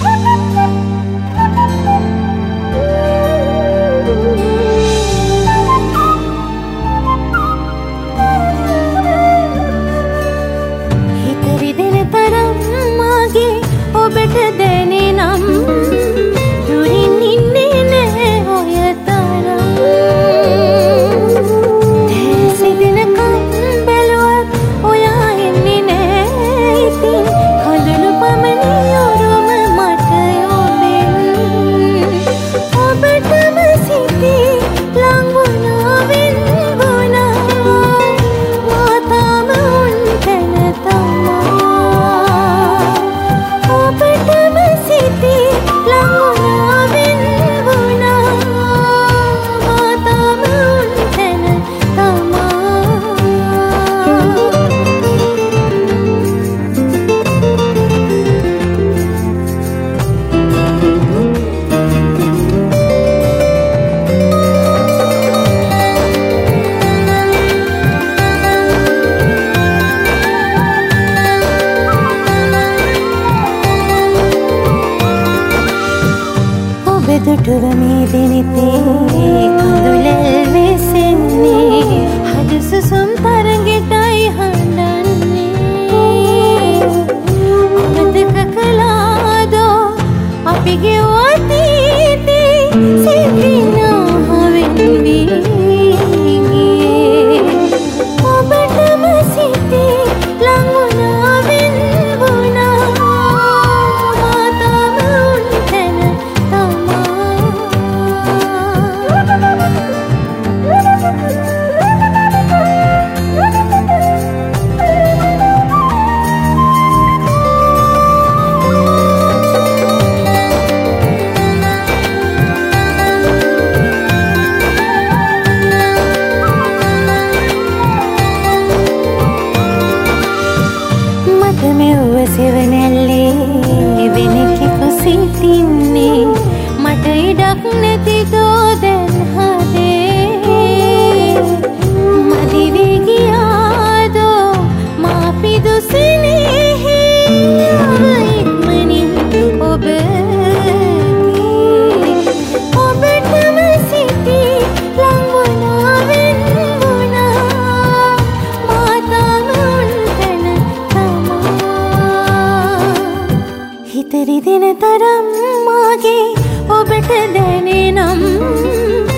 දුටුව මේ දිනිතේ කඳුලැල් වෙසෙන්නේ හද සුසුම් තරගෙටයි හඬන්නේ අමතක කළාදෝ අපි ගෙව්වා අතීතේ සිතිනාවෙන් වීගේ ඔබටම සිතේ ලං වුණා වෙන් වුණා මාතම උන්තැන මෙව්ව සෙවනැල්ලේ වෙනකෙකු සිටින්නේ මට ඉඩක් නැති දෝ දැන් හදේ මදි වී ගියාදෝ මා පිදුසිනෙහි ඉක්මනින් ඔබටම සිටි ලං වුණා වෙන් වුණා මාතම උන්තැන හිතරි දෙන තරම් මාගේ ඔබට දැනෙනම්